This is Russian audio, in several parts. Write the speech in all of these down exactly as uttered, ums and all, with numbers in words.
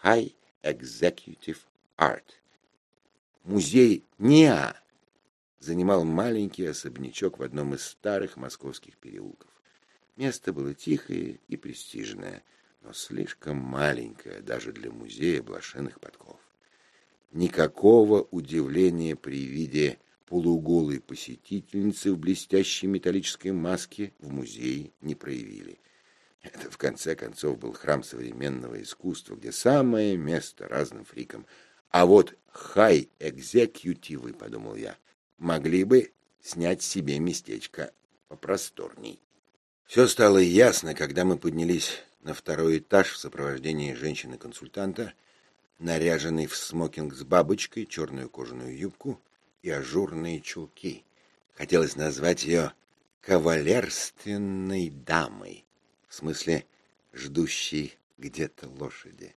High Executive Art. Музей НИА занимал маленький особнячок в одном из старых московских переулков. Место было тихое и престижное, но слишком маленькое даже для музея блошиных подков. Никакого удивления при виде полуголой посетительницы в блестящей металлической маске в музее не проявили. Это, в конце концов, был храм современного искусства, где самое место разным фрикам. А вот хай-экзекьютивы, подумал я, могли бы снять себе местечко попросторней. Все стало ясно, когда мы поднялись на второй этаж в сопровождении женщины-консультанта, наряженной в смокинг с бабочкой, черную кожаную юбку и ажурные чулки. Хотелось назвать ее кавалерственной дамой, в смысле ждущей где-то лошади.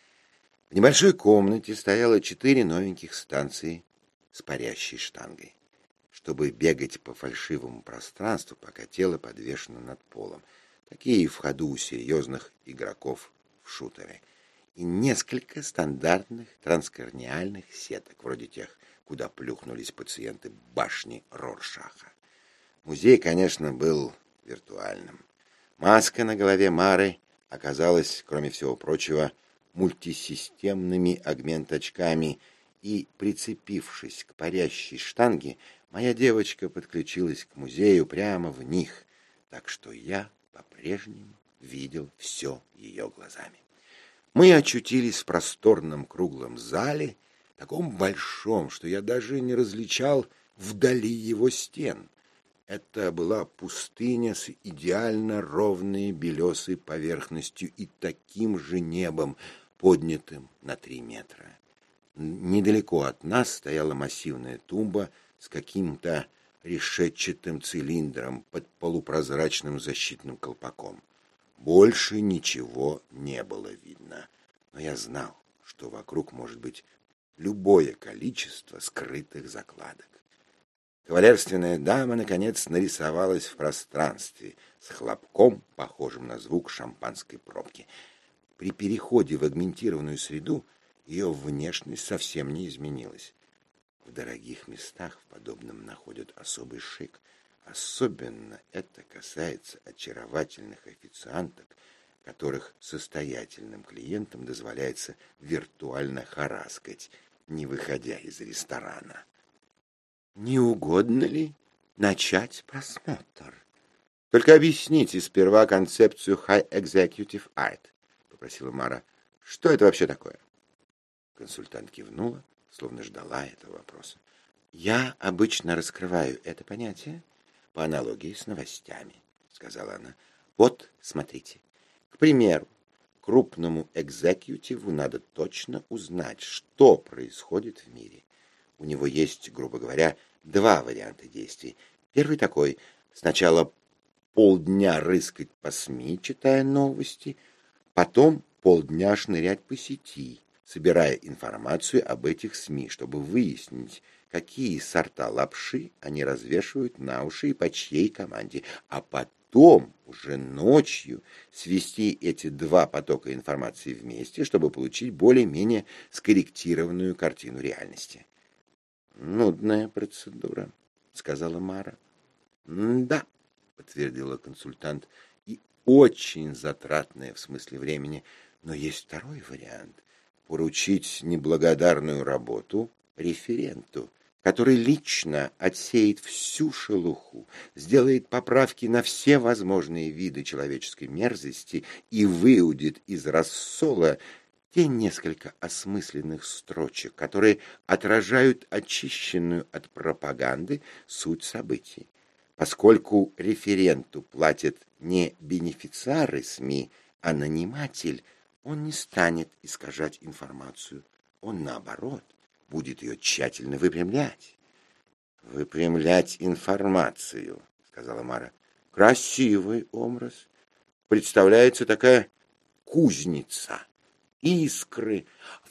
В небольшой комнате стояло четыре новеньких станции с парящей штангой, чтобы бегать по фальшивому пространству, пока тело подвешено над полом. Такие в ходу у серьезных игроков в шутеры. И несколько стандартных транскраниальных сеток, вроде тех, куда плюхнулись пациенты башни Роршаха. Музей, конечно, был виртуальным. Маска на голове Мары оказалась, кроме всего прочего, мультисистемными агмент-очками, и, прицепившись к парящей штанге, моя девочка подключилась к музею прямо в них, так что я по-прежнему видел все ее глазами. Мы очутились в просторном круглом зале, таком большом, что я даже не различал вдали его стен. Это была пустыня с идеально ровной белесой поверхностью и таким же небом, поднятым на три метра. Недалеко от нас стояла массивная тумба с каким-то решетчатым цилиндром под полупрозрачным защитным колпаком. Больше ничего не было видно, но я знал, что вокруг может быть любое количество скрытых закладок. Кавалерственная дама, наконец, нарисовалась в пространстве с хлопком, похожим на звук шампанской пробки. При переходе в агментированную среду ее внешность совсем не изменилась. В дорогих местах в подобном находят особый шик. Особенно это касается очаровательных официанток, которых состоятельным клиентам дозволяется виртуально хараскать, не выходя из ресторана. «Не угодно ли начать просмотр? Только объясните сперва концепцию High Executive Art», — попросила Мара. «Что это вообще такое?» Консультант кивнула, словно ждала этого вопроса. «Я обычно раскрываю это понятие по аналогии с новостями», — сказала она. «Вот, смотрите. К примеру, крупному экзекьютиву надо точно узнать, что происходит в мире. У него есть, грубо говоря, два варианта действий. Первый такой: сначала полдня рыскать по СМИ, читая новости, потом полдня шнырять по сети, собирая информацию об этих СМИ, чтобы выяснить, какие сорта лапши они развешивают на уши и по чьей команде, а потом уже ночью свести эти два потока информации вместе, чтобы получить более-менее скорректированную картину реальности. «Нудная процедура», — сказала Мара. «Да», — подтвердила консультант, — «и очень затратная в смысле времени. Но есть второй вариант — поручить неблагодарную работу референту, который лично отсеет всю шелуху, сделает поправки на все возможные виды человеческой мерзости и выудит из рассола те несколько осмысленных строчек, которые отражают очищенную от пропаганды суть событий. Поскольку референту платят не бенефициары СМИ, а наниматель, он не станет искажать информацию. Он, наоборот, будет ее тщательно выпрямлять. «Выпрямлять информацию», — сказала Мара. «Красивый образ. Представляется такая кузница. Искры,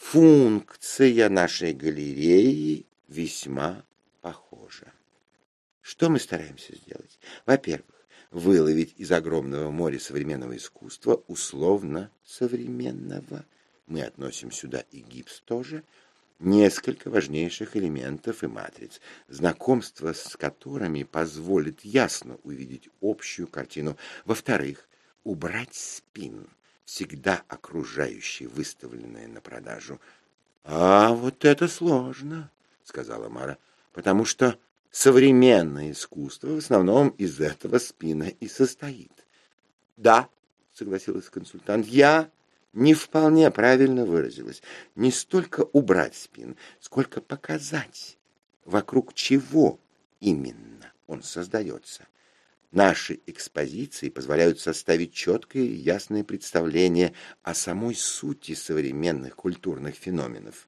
функция нашей галереи весьма похожа. Что мы стараемся сделать? Во-первых, выловить из огромного моря современного искусства условно современного мы относим сюда и гипс тоже, несколько важнейших элементов и матриц, знакомство с которыми позволит ясно увидеть общую картину. Во-вторых, убрать спин, всегда окружающий выставленное на продажу. «А вот это сложно», — сказала Мара, «потому что современное искусство в основном из этого спина и состоит». «Да», — согласилась консультант, — «я не вполне правильно выразилась. Не столько убрать спин, сколько показать, вокруг чего именно он создается. Наши экспозиции позволяют составить четкое и ясное представление о самой сути современных культурных феноменов.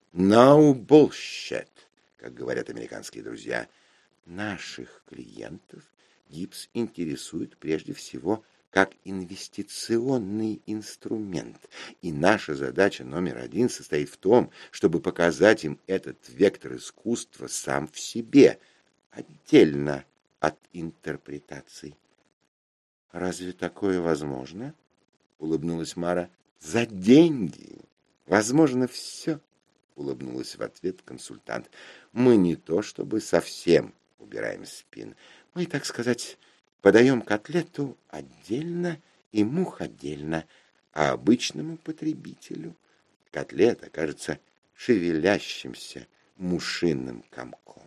No bullshit, как говорят американские друзья. Наших клиентов гипс интересует прежде всего как инвестиционный инструмент, и наша задача номер один состоит в том, чтобы показать им этот вектор искусства сам в себе, отдельно от интерпретаций. «Разве такое возможно?» — улыбнулась Мара. «За деньги возможно все», — улыбнулась в ответ консультант. «Мы не то чтобы совсем убираем спин, мы, так сказать, подаем котлету отдельно и мух отдельно, а обычному потребителю котлета кажется шевелящимся мушиным комком».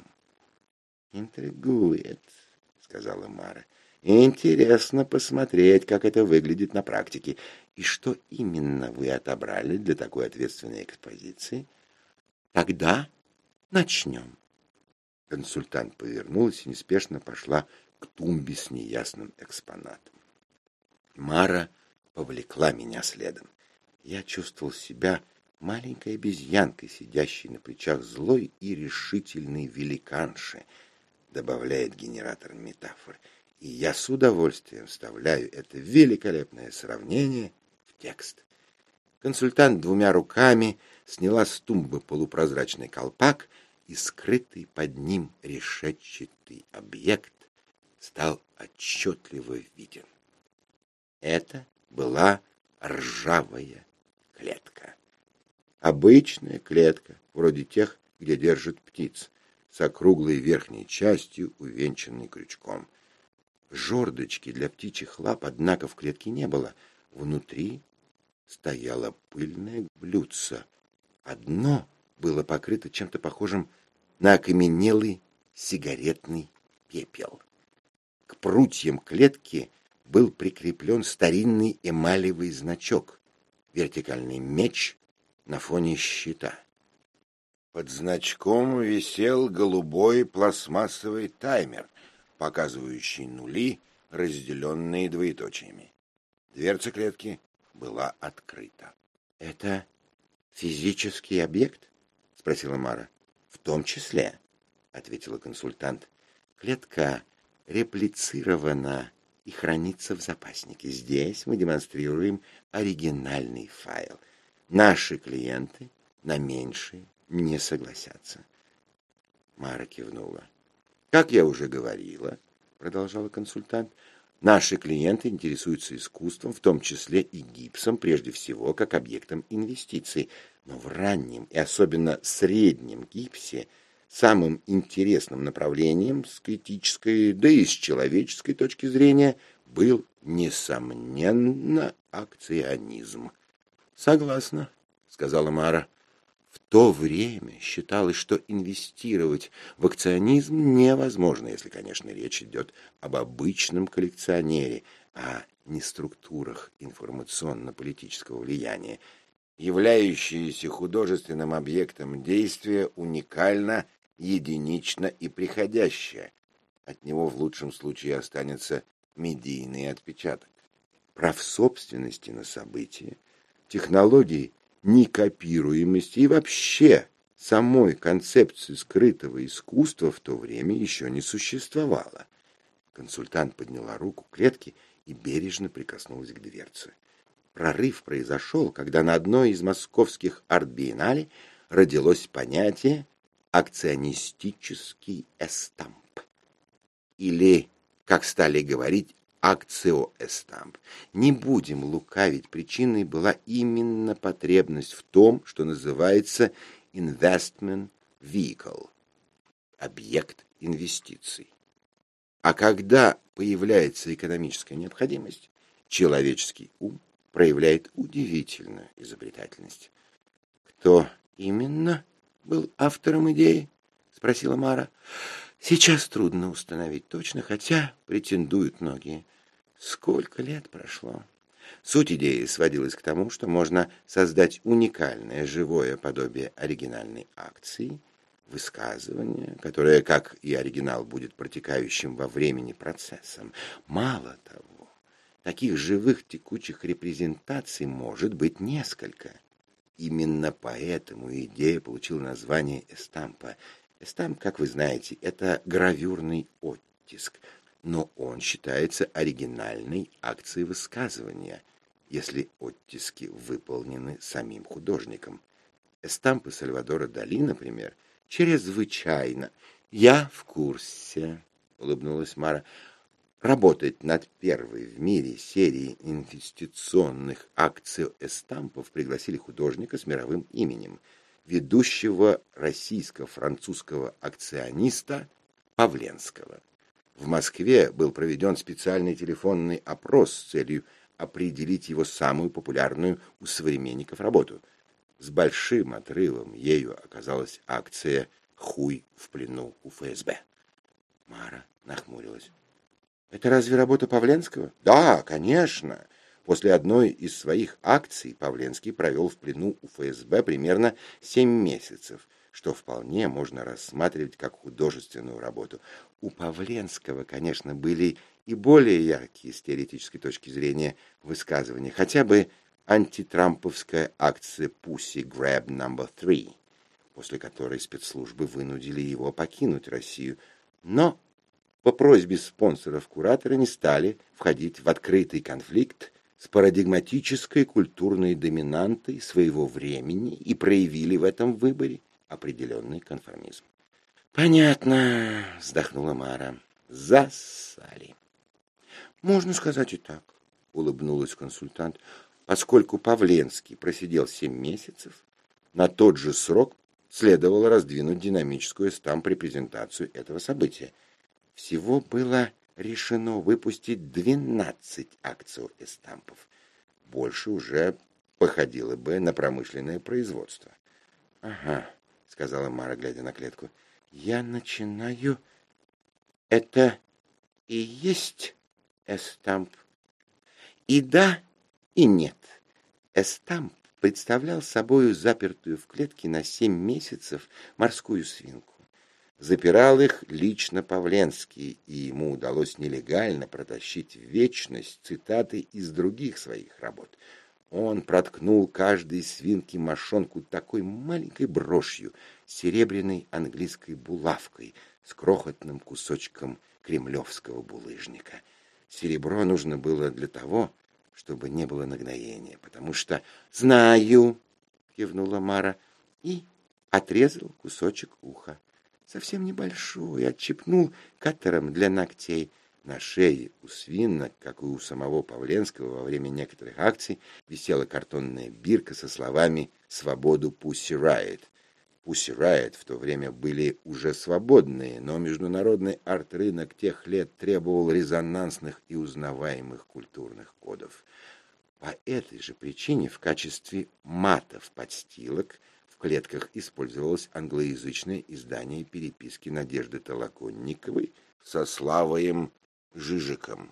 «Интригует», — сказала Мара. «Интересно посмотреть, как это выглядит на практике. И что именно вы отобрали для такой ответственной экспозиции? Тогда начнем». Консультант повернулась и неспешно пошла к тумбе с неясным экспонатом. Мара повлекла меня следом. Я чувствовал себя маленькой обезьянкой, сидящей на плечах злой и решительной великанши, добавляет генератор метафор, и я с удовольствием вставляю это великолепное сравнение в текст. Консультант двумя руками сняла с тумбы полупрозрачный колпак, и скрытый под ним решетчатый объект стал отчетливо виден. Это была ржавая клетка. Обычная клетка, вроде тех, где держат птиц, с округлой верхней частью, увенчанной крючком. Жердочки для птичьих лап, однако, в клетке не было. Внутри стояло пыльное блюдце. Одно было покрыто чем-то похожим на окаменелый сигаретный пепел. К прутьям клетки был прикреплен старинный эмалевый значок, вертикальный меч на фоне щита. Под значком висел голубой пластмассовый таймер, показывающий нули, разделенные двоеточиями. Дверца клетки была открыта. «Это физический объект?» — спросила Мара. «В том числе», — ответила консультант. «Клетка реплицирована и хранится в запаснике. Здесь мы демонстрируем оригинальный файл. Наши клиенты на меньшее не согласятся». Мара кивнула. «Как я уже говорила, — продолжала консультант, — наши клиенты интересуются искусством, в том числе и гипсом, прежде всего, как объектом инвестиций. Но в раннем и особенно среднем гипсе самым интересным направлением с критической, да и с человеческой точки зрения был, несомненно, акционизм». «Согласна», — сказала Мара. В то время считалось, что инвестировать в акционизм невозможно, если, конечно, речь идет об обычном коллекционере, а не структурах информационно-политического влияния. Являющееся художественным объектом действия уникально, единично и приходящее. От него в лучшем случае останется медийный отпечаток. Прав собственности на события, технологий некопируемости и вообще самой концепции скрытого искусства в то время еще не существовало. Консультант подняла руку к клетке и бережно прикоснулась к дверце. Прорыв произошел, когда на одной из московских арт-биеннале родилось понятие «акционистический эстамп», или, как стали говорить, акциоэстамп. Не будем лукавить, причиной была именно потребность в том, что называется investment vehicle, объект инвестиций. А когда появляется экономическая необходимость, человеческий ум проявляет удивительную изобретательность. «Кто именно был автором идеи?» — спросила Мара. «Сейчас трудно установить точно, хотя претендуют многие. Сколько лет прошло?» Суть идеи сводилась к тому, что можно создать уникальное живое подобие оригинальной акции, высказывание, которое, как и оригинал, будет протекающим во времени процессом. Мало того, таких живых текучих репрезентаций может быть несколько. Именно поэтому идея получила название эстампа. Эстамп, как вы знаете, это гравюрный оттиск, но он считается оригинальной акцией высказывания, если оттиски выполнены самим художником. Эстампы Сальвадора Дали, например, чрезвычайно. «Я в курсе», — улыбнулась Мара. Работать над первой в мире серией инвестиционных акциоэстампов пригласили художника с мировым именем, ведущего российско-французского акциониста Павленского. В Москве был проведен специальный телефонный опрос с целью определить его самую популярную у современников работу. С большим отрывом ею оказалась акция «Хуй в плену у ФСБ». Мара нахмурилась. «Это разве работа Павленского?» «Да, конечно». После одной из своих акций Павленский провел в плену у ФСБ примерно семь месяцев, что вполне можно рассматривать как художественную работу. У Павленского, конечно, были и более яркие с теоретической точки зрения высказывания, хотя бы антитрамповская акция Pussy Grab номер три, после которой спецслужбы вынудили его покинуть Россию. Но по просьбе спонсоров кураторы не стали входить в открытый конфликт с парадигматической культурной доминантой своего времени и проявили в этом выборе определенный конформизм. «Понятно», — вздохнула Мара. «Зассали». «Можно сказать и так», — улыбнулась консультант. «Поскольку Павленский просидел семь месяцев, на тот же срок следовало раздвинуть динамическую эстамп-репрезентацию этого события. Всего было решено выпустить двенадцать акциоэстампов. Больше уже походило бы на промышленное производство». «Ага», — сказала Мара, глядя на клетку. «Я начинаю... Это и есть эстамп?» «И да, и нет. Эстамп представлял собою запертую в клетке на семь месяцев морскую свинку. Запирал их лично Павленский, и ему удалось нелегально протащить в вечность цитаты из других своих работ. Он проткнул каждой свинке мошонку такой маленькой брошью с серебряной английской булавкой с крохотным кусочком кремлевского булыжника. Серебро нужно было для того, чтобы не было нагноения, потому что... «Знаю», — кивнула Мара, и отрезал кусочек уха. Совсем небольшой, отщипнул каттером для ногтей. На шее у свинок, как и у самого Павленского во время некоторых акций, висела картонная бирка со словами «Свободу Pussy Riot». Pussy Riot в то время были уже свободные, но международный арт-рынок тех лет требовал резонансных и узнаваемых культурных кодов. По этой же причине в качестве матов-подстилок в клетках использовалось англоязычное издание переписки Надежды Толоконниковой со Славоем Жижиком.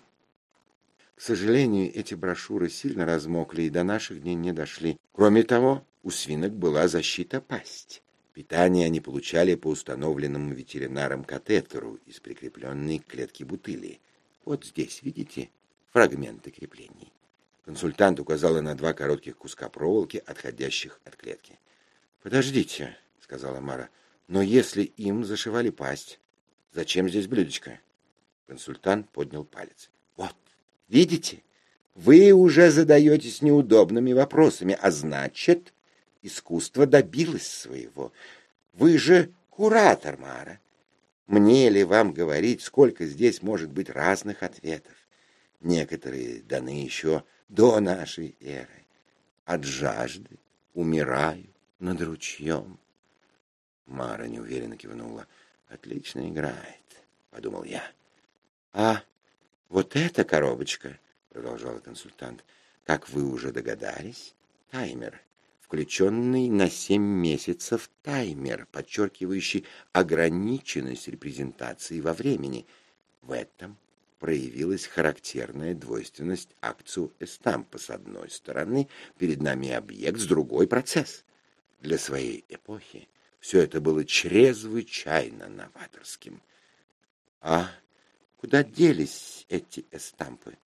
К сожалению, эти брошюры сильно размокли и до наших дней не дошли. Кроме того, у свинок была защита пасти. Питание они получали по установленному ветеринаром катетеру из прикрепленной к клетке бутыли. Вот здесь, видите, фрагменты креплений. Консультант указала на два коротких куска проволоки, отходящих от клетки. «Подождите», — сказала Мара, — «но если им зашивали пасть, зачем здесь блюдечко?» Консультант поднял палец. «Вот, видите, вы уже задаетесь неудобными вопросами, а значит, искусство добилось своего. Вы же куратор, Мара. Мне ли вам говорить, сколько здесь может быть разных ответов? некоторые даны еще до нашей эры. От жажды умираю над ручьем. Мара неуверенно кивнула. «Отлично играет», — подумал я. «А вот эта коробочка», — продолжал консультант, — «как вы уже догадались, таймер, включенный на семь месяцев таймер, подчеркивающий ограниченность репрезентации во времени. В этом проявилась характерная двойственность акцио-эстампа. С одной стороны, перед нами объект, с другой — процесс. Для своей эпохи все это было чрезвычайно новаторским. А куда делись эти эстампы?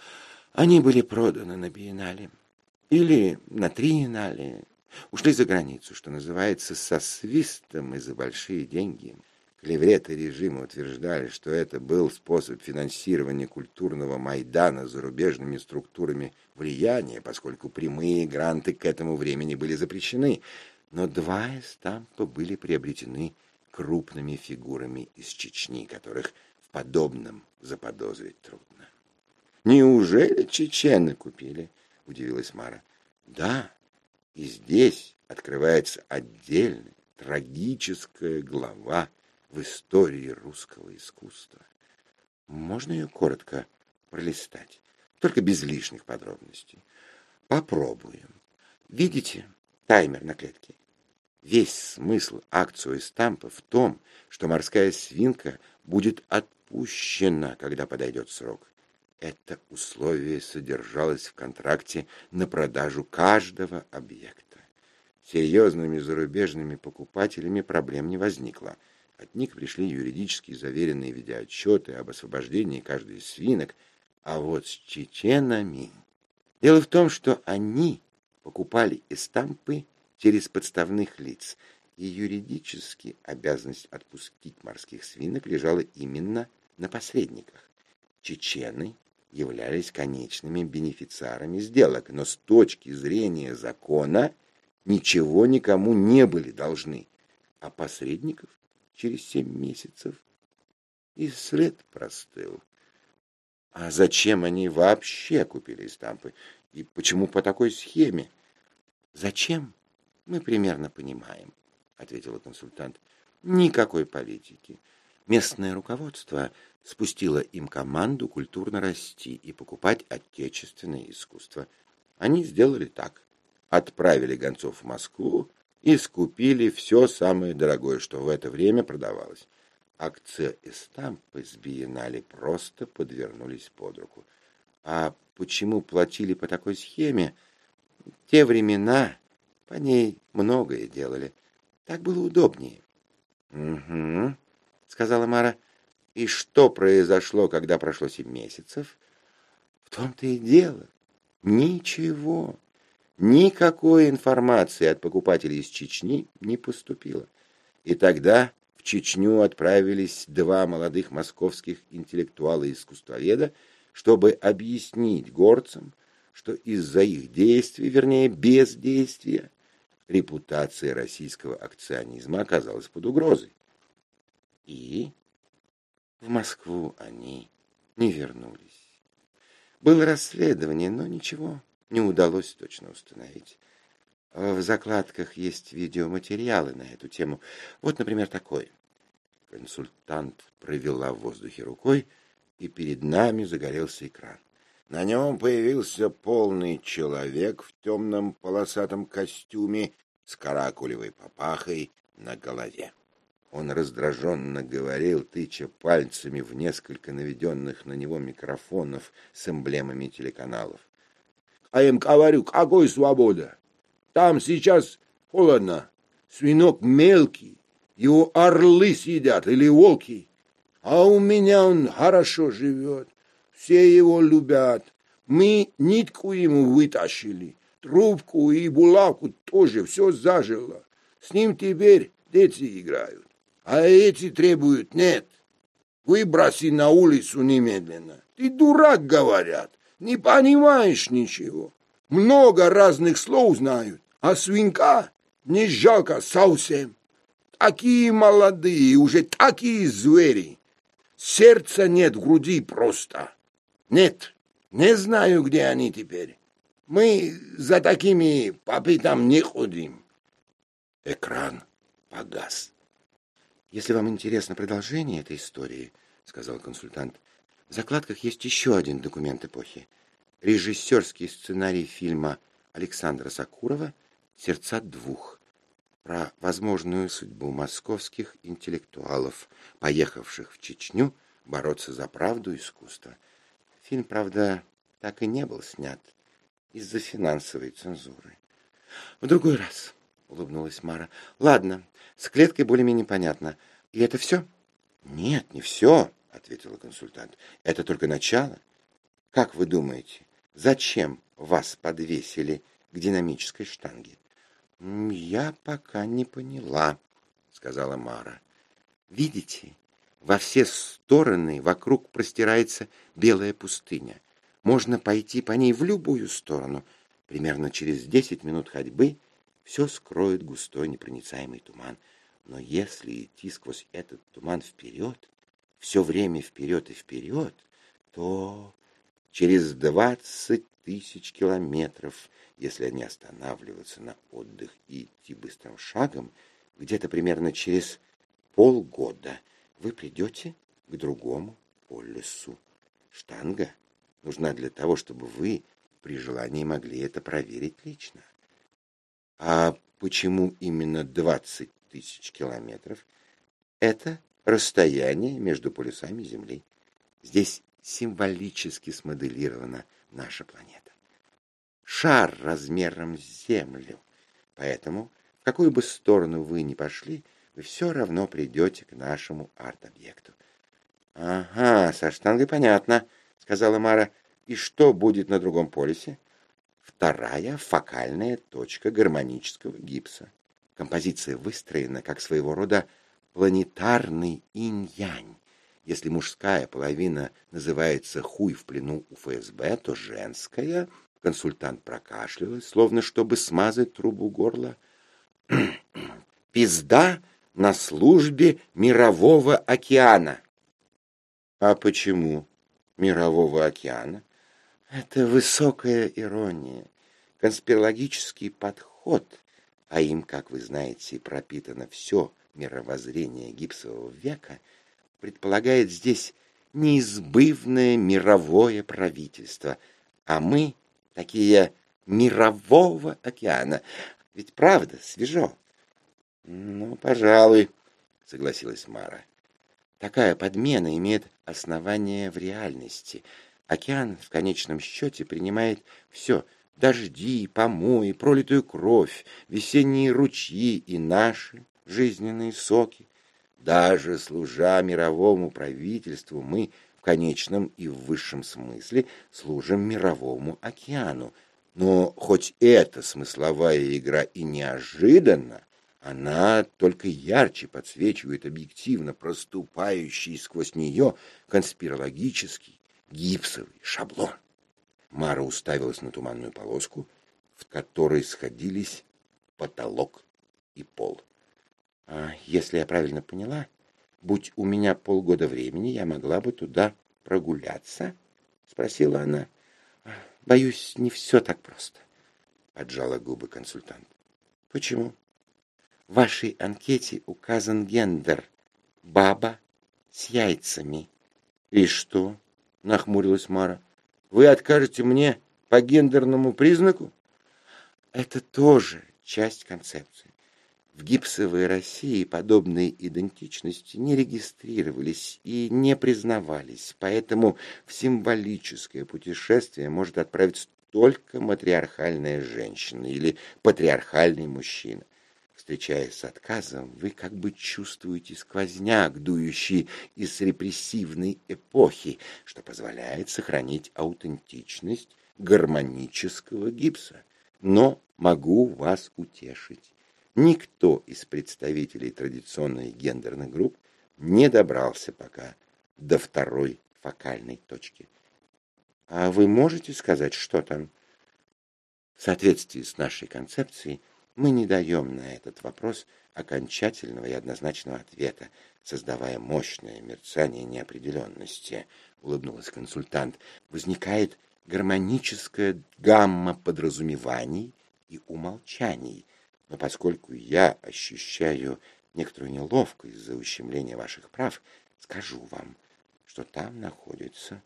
Они были проданы на биеннале или на триеннале, ушли за границу, что называется, со свистом и за большие деньги. Клевреты режима утверждали, что это был способ финансирования культурного майдана зарубежными структурами влияния, поскольку прямые гранты к этому времени были запрещены. Но два эстампа были приобретены крупными фигурами из Чечни, которых в подобном заподозрить трудно. «Неужели чечены купили?» — удивилась Мара. «Да, и здесь открывается отдельная трагическая глава в истории русского искусства. Можно ее коротко пролистать, только без лишних подробностей? Попробуем. Видите таймер на клетке? Весь смысл акцио-эстампа в том, что морская свинка будет отпущена, когда подойдет срок. Это условие содержалось в контракте на продажу каждого объекта. Серьезными зарубежными покупателями проблем не возникло. От них пришли юридически заверенные видеоотчеты об освобождении каждой из свинок, а вот с чеченами... Дело в том, что они покупали эстампы через подставных лиц, и юридически обязанность отпустить морских свинок лежала именно на посредниках. Чечены являлись конечными бенефициарами сделок, но с точки зрения закона ничего никому не были должны, а посредников через семь месяцев и след простыл. А зачем они вообще купили эстампы? И почему по такой схеме? Зачем? Мы примерно понимаем, ответила консультант. Никакой политики. Местное руководство спустило им команду культурно расти и покупать отечественное искусство. Они сделали так. Отправили гонцов в Москву и скупили все самое дорогое, что в это время продавалось. Акцио-эстампы с биеннале просто подвернулись под руку. А почему платили по такой схеме? В те времена по ней многое делали. Так было удобнее. — Угу, — сказала Мара. — И что произошло, когда прошло семь месяцев? — В том-то и дело. Ничего. Никакой информации от покупателей из Чечни не поступило. И тогда в Чечню отправились два молодых московских интеллектуала-искусствоведа, чтобы объяснить горцам, что из-за их действий, вернее, бездействия, репутация российского акционизма оказалась под угрозой. И в Москву они не вернулись. Было расследование, но ничего не удалось точно установить. В закладках есть видеоматериалы на эту тему. Вот, например, такой. Консультант провела в воздухе рукой, и перед нами загорелся экран. На нем появился полный человек в темном полосатом костюме с каракулевой папахой на голове. Он раздраженно говорил, тыча пальцами в несколько наведенных на него микрофонов с эмблемами телеканалов. А им говорю, какой свобода? Там сейчас холодно, свинок мелкий, его орлы съедят или волки. А у меня он хорошо живет, все его любят. Мы нитку ему вытащили, трубку и булавку тоже, все зажило. С ним теперь дети играют. А эти требуют, нет, выброси на улицу немедленно. Ты дурак, говорят. Не понимаешь ничего. Много разных слов знают, а свинка не жалко совсем. Такие молодые, уже такие звери. Сердца нет в груди просто. Нет. Не знаю, где они теперь. Мы за такими попытам не ходим. Экран погас. Если вам интересно продолжение этой истории, сказал консультант, в закладках есть еще один документ эпохи. Режиссерский сценарий фильма Александра Сакурова «Сердца двух» про возможную судьбу московских интеллектуалов, поехавших в Чечню бороться за правду искусства. Фильм, правда, так и не был снят из-за финансовой цензуры. В другой раз, улыбнулась Мара. Ладно, с клеткой более-менее понятно. И это все? Нет, не все, ответила консультант. Это только начало. Как вы думаете, зачем вас подвесили к динамической штанге? Я пока не поняла, сказала Мара. Видите, во все стороны вокруг простирается белая пустыня. Можно пойти по ней в любую сторону. Примерно через десять минут ходьбы все скроет густой непроницаемый туман. Но если идти сквозь этот туман вперед, все время вперед и вперед, то через двадцать тысяч километров, если не останавливаться на отдых и идти быстрым шагом, где-то примерно через полгода вы придете к другому полюсу. Штанга нужна для того, чтобы вы при желании могли это проверить лично. А почему именно двадцать тысяч километров? Это расстояние между полюсами Земли. Здесь символически смоделирована наша планета. Шар размером с Землю. Поэтому, в какую бы сторону вы ни пошли, вы все равно придете к нашему арт-объекту. — Ага, со штангой понятно, — сказала Мара. — И что будет на другом полюсе? Вторая фокальная точка гармонического гипса. Композиция выстроена как своего рода планетарный инь-янь. Если мужская половина называется «хуй в плену у эф эс бэ», то женская... Консультант прокашлялась, словно чтобы смазать трубу горла. «Пизда на службе Мирового океана». А почему Мирового океана? Это высокая ирония, конспирологический подход, а им, как вы знаете, пропитано все мировоззрение гипсового века, предполагает здесь неизбывное мировое правительство, а мы такие Мирового океана. Ведь правда, свежо. Ну, пожалуй, согласилась Мара. Такая подмена имеет основание в реальности. Океан в конечном счете принимает все: дожди, помои, пролитую кровь, весенние ручьи и наши жизненные соки. Даже служа мировому правительству, мы в конечном и в высшем смысле служим Мировому океану. Но хоть эта смысловая игра и неожиданна, она только ярче подсвечивает объективно проступающий сквозь нее конспирологический гипсовый шаблон. Мара уставилась на туманную полоску, в которой сходились потолок и пол. А если я правильно поняла, будь у меня полгода времени, я могла бы туда прогуляться? Спросила она. Боюсь, не все так просто, поджала губы консультант. Почему? В вашей анкете указан гендер. Баба с яйцами. И что? Нахмурилась Мара. Вы откажете мне по гендерному признаку? Это тоже часть концепции. В гипсовой России подобные идентичности не регистрировались и не признавались, поэтому в символическое путешествие может отправиться только матриархальная женщина или патриархальный мужчина. Встречаясь с отказом, вы как бы чувствуете сквозняк, дующий из репрессивной эпохи, что позволяет сохранить аутентичность гармонического гипса. Но могу вас утешить. Никто из представителей традиционных гендерных групп не добрался пока до второй фокальной точки. А вы можете сказать, что там? В соответствии с нашей концепцией мы не даем на этот вопрос окончательного и однозначного ответа, создавая мощное мерцание неопределенности, улыбнулась консультант. Возникает гармоническая гамма подразумеваний и умолчаний. Но поскольку я ощущаю некоторую неловкость за ущемление ваших прав, скажу вам, что там находится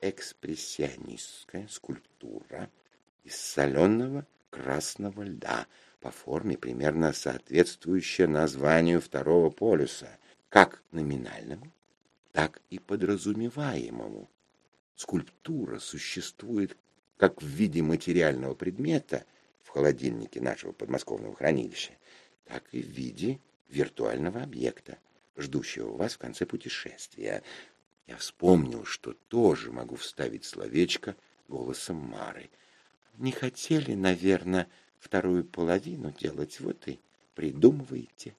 экспрессионистская скульптура из соленого красного льда, по форме примерно соответствующая названию второго полюса, как номинальному, так и подразумеваемому. Скульптура существует как в виде материального предмета в холодильнике нашего подмосковного хранилища, так и в виде виртуального объекта, ждущего вас в конце путешествия. Я вспомнил, что тоже могу вставить словечко голосом Мары. Не хотели, наверное, вторую половину делать, вот и придумываете.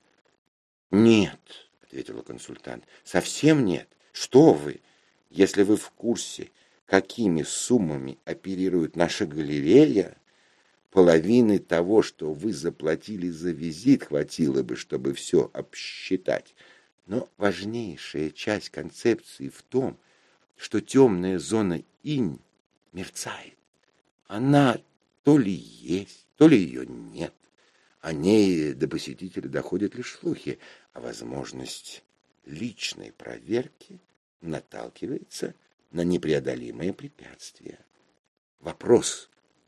Нет, ответила консультант, совсем нет. Что вы? Если вы в курсе, какими суммами оперирует наша галерея, половины того, что вы заплатили за визит, хватило бы, чтобы все обсчитать. Но важнейшая часть концепции в том, что темная зона инь мерцает. Она то ли есть, то ли ее нет. О ней до посетителя доходят лишь слухи, а возможность личной проверки наталкивается на непреодолимые препятствия. Вопрос,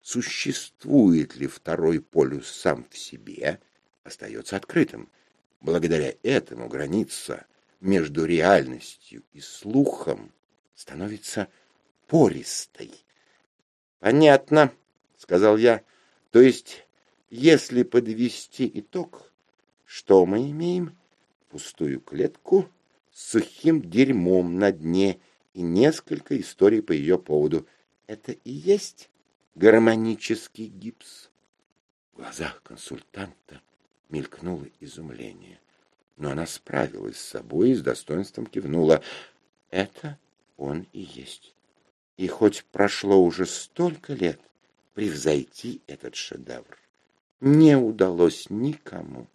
существует ли второй полюс сам в себе, остается открытым. Благодаря этому граница между реальностью и слухом становится пористой. «Понятно», — сказал я. «То есть, если подвести итог, что мы имеем? Пустую клетку с сухим дерьмом на дне и несколько историй по ее поводу. Это и есть гармонический гипс?» В глазах консультанта мелькнуло изумление, но она справилась с собой и с достоинством кивнула. «Это он и есть. И хоть прошло уже столько лет, превзойти этот шедевр не удалось никому.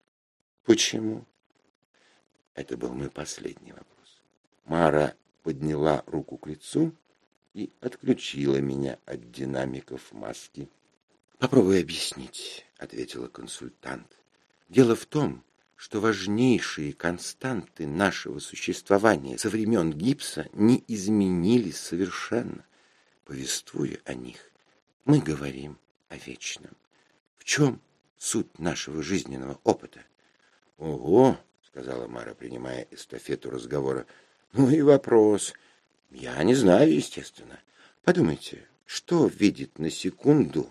Почему?» Это был мой последний вопрос. Мара подняла руку к лицу и отключила меня от динамиков маски. «Попробуй объяснить», — ответила консультант. «Дело в том, что важнейшие константы нашего существования со времен гипса не изменились совершенно. Повествуя о них, мы говорим о вечном. В чем суть нашего жизненного опыта?» «Ого», — сказала Мара, принимая эстафету разговора, — «ну и вопрос. Я не знаю, естественно. Подумайте, что видит на секунду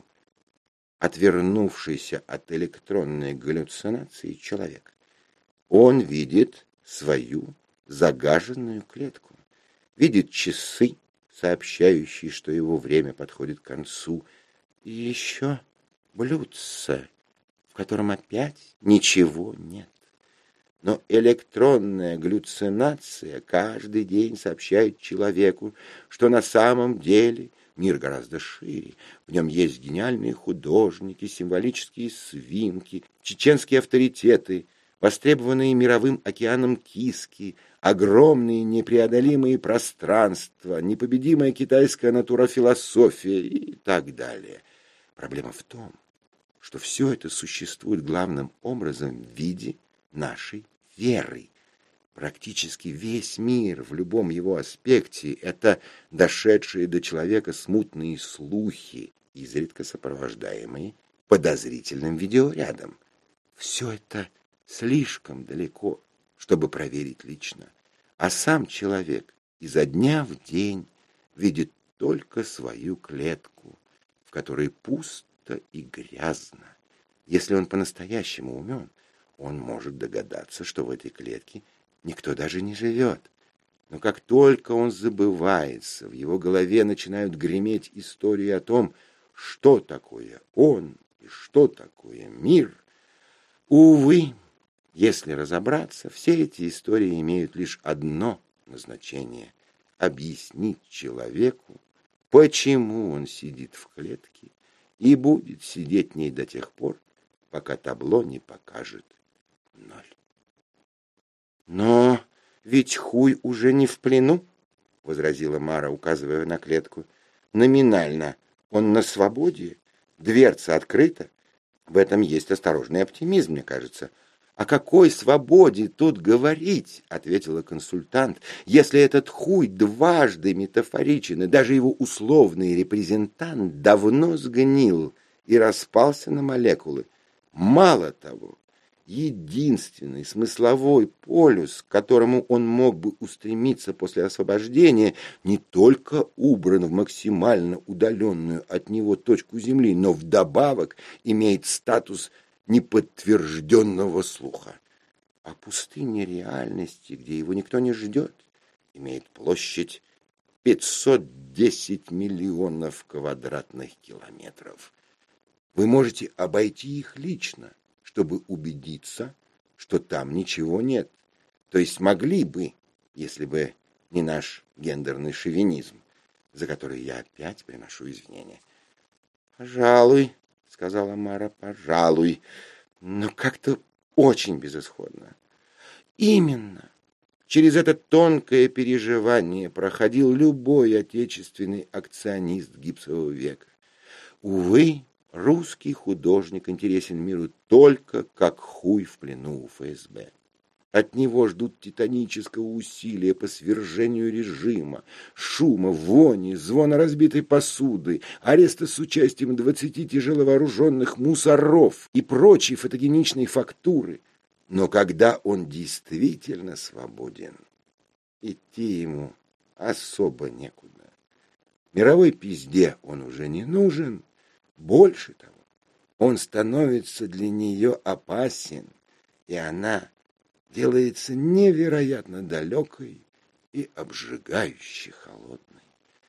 отвернувшийся от электронной галлюцинации человек? Он видит свою загаженную клетку, видит часы, сообщающие, что его время подходит к концу, и еще блюдце, в котором опять ничего нет. Но электронная галлюцинация каждый день сообщает человеку, что на самом деле мир гораздо шире. В нем есть гениальные художники, символические свинки, чеченские авторитеты, востребованные мировым океаном киски, огромные непреодолимые пространства, непобедимая китайская натурофилософия и так далее. Проблема в том, что все это существует главным образом в виде нашей веры. Практически весь мир в любом его аспекте — это дошедшие до человека смутные слухи, изредка сопровождаемые подозрительным видеорядом. Все это слишком далеко, чтобы проверить лично, а сам человек изо дня в день видит только свою клетку, в которой пусто и грязно. Если он по-настоящему умен, он может догадаться, что в этой клетке никто даже не живет. Но как только он забывается, в его голове начинают греметь истории о том, что такое он и что такое мир. Увы, если разобраться, все эти истории имеют лишь одно назначение — объяснить человеку, почему он сидит в клетке и будет сидеть в ней до тех пор, пока табло не покажет ноль. «Но ведь хуй уже не в плену», — возразила Мара, указывая на клетку. номинально он на свободе, дверца открыта. В этом есть осторожный оптимизм, мне кажется. «О какой свободе тут говорить?» — ответила консультант, «если этот хуй дважды метафоричен, и даже его условный репрезентант давно сгнил и распался на молекулы. Мало того, единственный смысловой полюс, к которому он мог бы устремиться после освобождения, не только убран в максимально удаленную от него точку Земли, но вдобавок имеет статус неподтвержденного слуха. А пустыня реальности, где его никто не ждет, имеет площадь пятьсот десять миллионов квадратных километров. Вы можете обойти их лично, чтобы убедиться, что там ничего нет. То есть могли бы, если бы не наш гендерный шовинизм, за который я опять приношу извинения. «Пожалуй», — сказала Мара, — «пожалуй, но как-то очень безысходно». Именно через это тонкое переживание проходил любой отечественный акционист гипсового века. Увы, русский художник интересен миру только как хуй в плену у ФСБ. От него ждут титанического усилия по свержению режима, шума, вони, звона разбитой посуды, ареста с участием двадцати тяжеловооруженных мусоров и прочей фотогеничной фактуры. Но когда он действительно свободен, идти ему особо некуда. Мировой пизде он уже не нужен. Больше того, он становится для нее опасен, и она делается невероятно далекой и обжигающе холодной.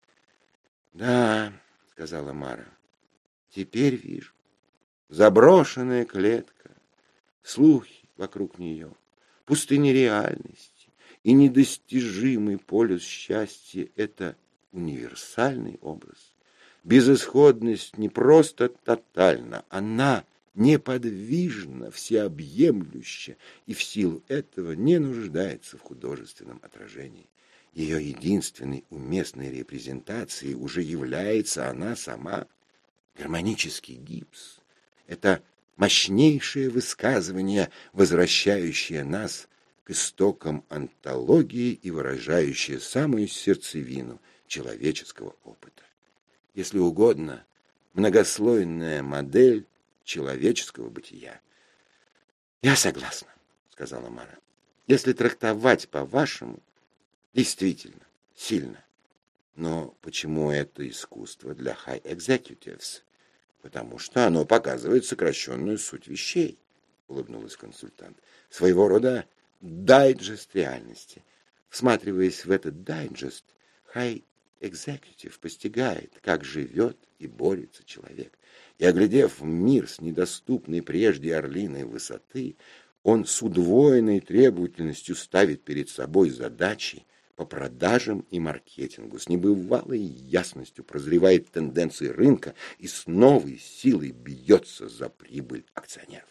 «Да», — сказала Мара, — «теперь вижу. Заброшенная клетка, слухи вокруг нее, пустыня реальности и недостижимый полюс счастья — это универсальный образ. Безысходность не просто тотальна, она неподвижна, всеобъемлюща, и в силу этого не нуждается в художественном отражении. Ее единственной уместной репрезентацией уже является она сама. Гармонический гипс — это мощнейшее высказывание, возвращающее нас к истокам онтологии и выражающее самую сердцевину человеческого опыта. Если угодно, многослойная модель человеческого бытия. «Я согласна», — сказала Мара. «Если трактовать по-вашему, действительно, сильно. Но почему это искусство для high executives? Потому что оно показывает сокращенную суть вещей», — улыбнулась консультант. «Своего рода дайджест реальности. Всматриваясь в этот дайджест, high executive постигает, как живет и борется человек. И, оглядев мир с недоступной прежде орлиной высоты, он с удвоенной требовательностью ставит перед собой задачи по продажам и маркетингу, с небывалой ясностью прозревает тенденции рынка и с новой силой бьется за прибыль акционеров».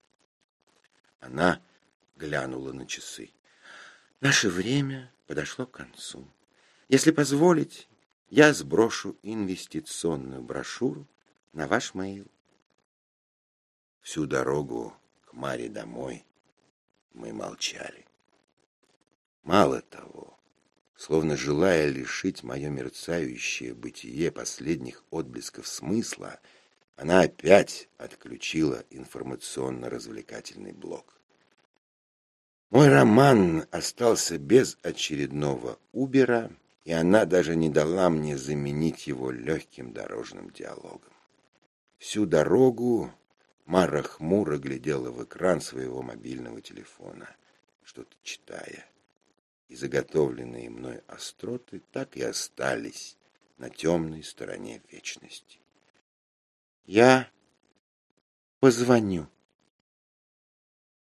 Она глянула на часы. «Наше время подошло к концу. Если позволить, я сброшу инвестиционную брошюру на ваш мейл». Всю дорогу к Маре домой мы молчали. Мало того, словно желая лишить мое мерцающее бытие последних отблесков смысла, она опять отключила информационно-развлекательный блок. Мой роман остался без очередного Убера, и она даже не дала мне заменить его легким дорожным диалогом. Всю дорогу Мара хмуро глядела в экран своего мобильного телефона, что-то читая, и заготовленные мной остроты так и остались на темной стороне вечности. «Я позвоню»,